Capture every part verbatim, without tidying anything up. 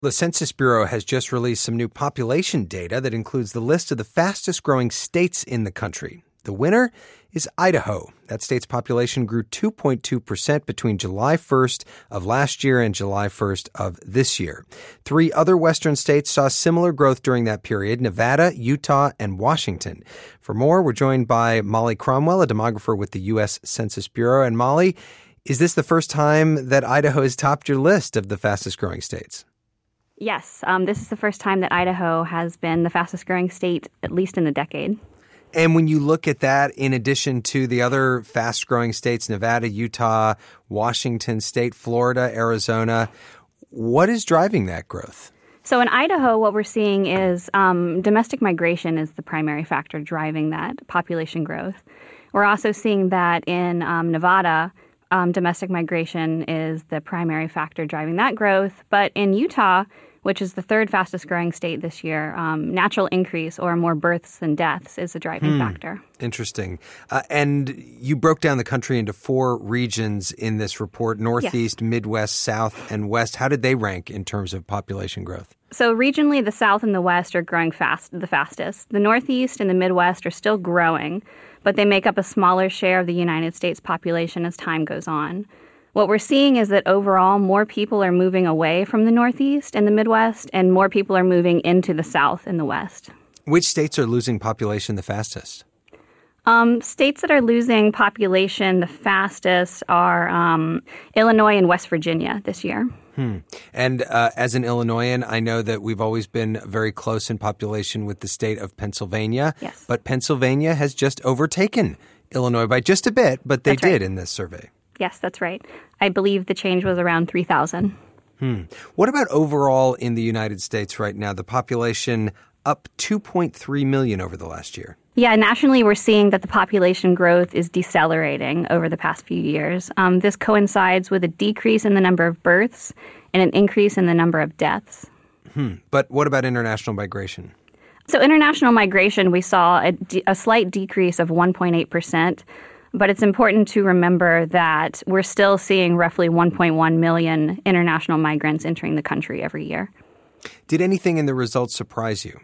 The Census Bureau has just released some new population data that includes the list of the fastest growing states in the country. The winner is Idaho. That state's population grew two point two percent between July first of last year and July first of this year. Three other western states saw similar growth during that period: Nevada, Utah, and Washington. For more, we're joined by Molly Cromwell, a demographer with the U S Census Bureau. And Molly, is this the first time that Idaho has topped your list of the fastest growing states? Yes, um, this is the first time that Idaho has been the fastest growing state, at least in a decade. And when you look at that, in addition to the other fast growing states, Nevada, Utah, Washington State, Florida, Arizona, what is driving that growth? So in Idaho, what we're seeing is um, domestic migration is the primary factor driving that population growth. We're also seeing that in um, Nevada, um, domestic migration is the primary factor driving that growth. But in Utah, which is the third fastest growing state this year, um, natural increase or more births than deaths is the driving hmm. factor. Interesting. Uh, and you broke down the country into four regions in this report: Northeast, yes. Midwest, South, and West. How did they rank in terms of population growth? So regionally, the South and the West are growing fast, the fastest. The Northeast and the Midwest are still growing, but they make up a smaller share of the United States population as time goes on. What we're seeing is that overall, more people are moving away from the Northeast and the Midwest, and more people are moving into the South and the West. Which states are losing population the fastest? Um, states that are losing population the fastest are um, Illinois and West Virginia this year. Hmm. And uh, as an Illinoisan, I know that we've always been very close in population with the state of Pennsylvania. Yes. But Pennsylvania has just overtaken Illinois by just a bit, but they That's did right. in this survey. Yes, that's right. I believe the change was around three thousand. Hmm. What about overall in the United States right now? The population up two point three million over the last year. Yeah, nationally, we're seeing that the population growth is decelerating over the past few years. Um, this coincides with a decrease in the number of births and an increase in the number of deaths. Hmm. But what about international migration? So international migration, we saw a, de- a slight decrease of one point eight percent. But it's important to remember that we're still seeing roughly one point one million international migrants entering the country every year. Did anything in the results surprise you?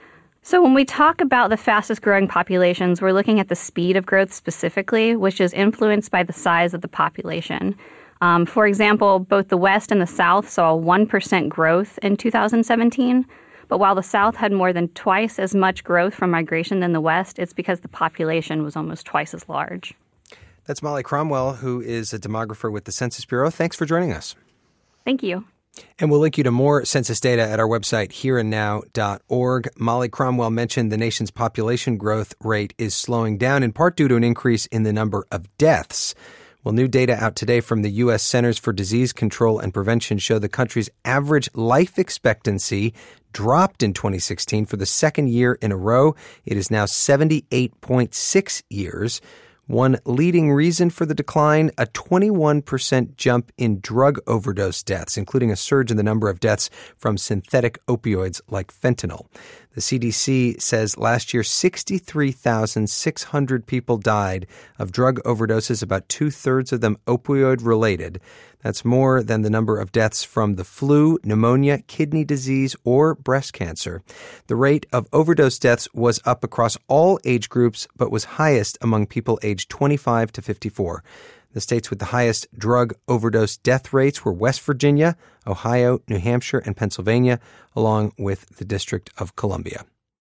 So when we talk about the fastest growing populations, we're looking at the speed of growth specifically, which is influenced by the size of the population. Um, for example, both the West and the South saw a one percent growth in two thousand seventeen. But while the South had more than twice as much growth from migration than the West, it's because the population was almost twice as large. That's Molly Cromwell, who is a demographer with the Census Bureau. Thanks for joining us. Thank you. And we'll link you to more census data at our website, here and now dot org. Molly Cromwell mentioned the nation's population growth rate is slowing down, in part due to an increase in the number of deaths. Well, new data out today from the U S Centers for Disease Control and Prevention show the country's average life expectancy dropped in twenty sixteen for the second year in a row. It is now seventy-eight point six years. One leading reason for the decline, a twenty-one percent jump in drug overdose deaths, including a surge in the number of deaths from synthetic opioids like fentanyl. The C D C says last year, sixty-three thousand six hundred people died of drug overdoses, about two-thirds of them opioid-related. That's more than the number of deaths from the flu, pneumonia, kidney disease, or breast cancer. The rate of overdose deaths was up across all age groups, but was highest among people aged twenty-five to fifty-four. The states with the highest drug overdose death rates were West Virginia, Ohio, New Hampshire, and Pennsylvania, along with the District of Columbia.